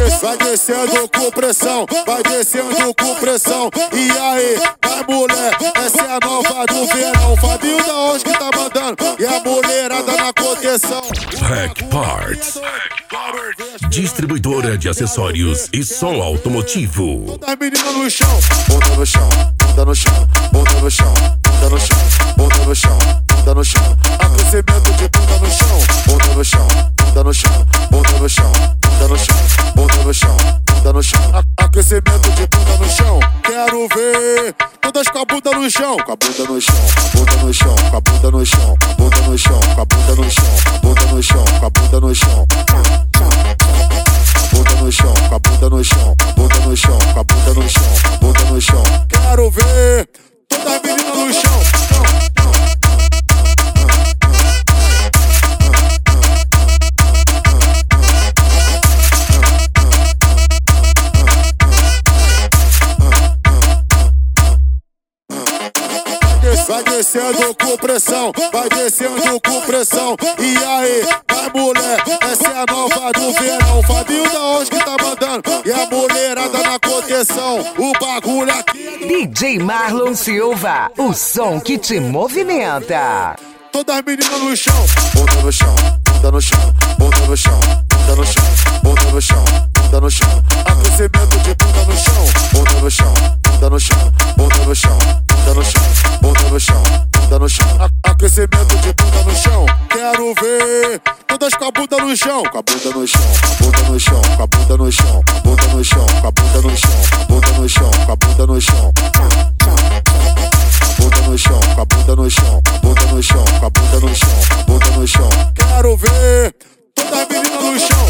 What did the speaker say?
Vai descendo com pressão, vai descendo com pressão. E aí, vai mulher, essa é a nova do verão. Fabinho da onde que tá mandando, e a mulherada na contenção. Hack Parts, distribuidora de acessórios e som automotivo. Todas as meninas no chão, bunda no chão, bunda no chão, bunda no chão, bunda no chão, bunda no chão, bunda no chão. Aquecimento de bunda no chão, bunda no chão, bunda no chão, bunda no chão, bunda no chão, bunda no chão, bunda no chão. Aquecimento de bunda no chão. Quero ver todas com a bunda no chão, com a bunda no chão, com a bunda no chão, com a bunda no chão, com a bunda no chão, com a bunda no chão, com a bunda no chão, com a bunda no chão. Bunda no chão, com a bunda no chão, bunda no chão, com a bunda no chão, bunda no chão. Quero ver todas as meninas no chão. Vai descendo com pressão, vai descendo com pressão. E aí, vai mulher, essa é a nova do verão. Fabinho da onde que tá mandando, e a mulherada na contenção. O bagulho aqui DJ Marlon Silva, o som que te movimenta. Todas as meninas no chão, bunda no chão, bunda no chão, bunda no chão, bunda no chão, bunda no chão, bunda no chão. Aquecimento de bunda no chão, bunda no chão, bunda no chão, bunda no chão, bunda no chão, bunda no chão, bunda no chão. Aquecimento de bunda no chão. Quero ver todas com a bunda no chão, com a bunda no chão, com a bunda no chão, com a bunda no chão, com a bunda no chão, com a bunda no chão, com a bunda no chão, com a bunda no chão. Bunda no chão, com a bunda no chão, bunda no chão, com a bunda no chão, bunda no chão. Quero ver todas as meninas no chão.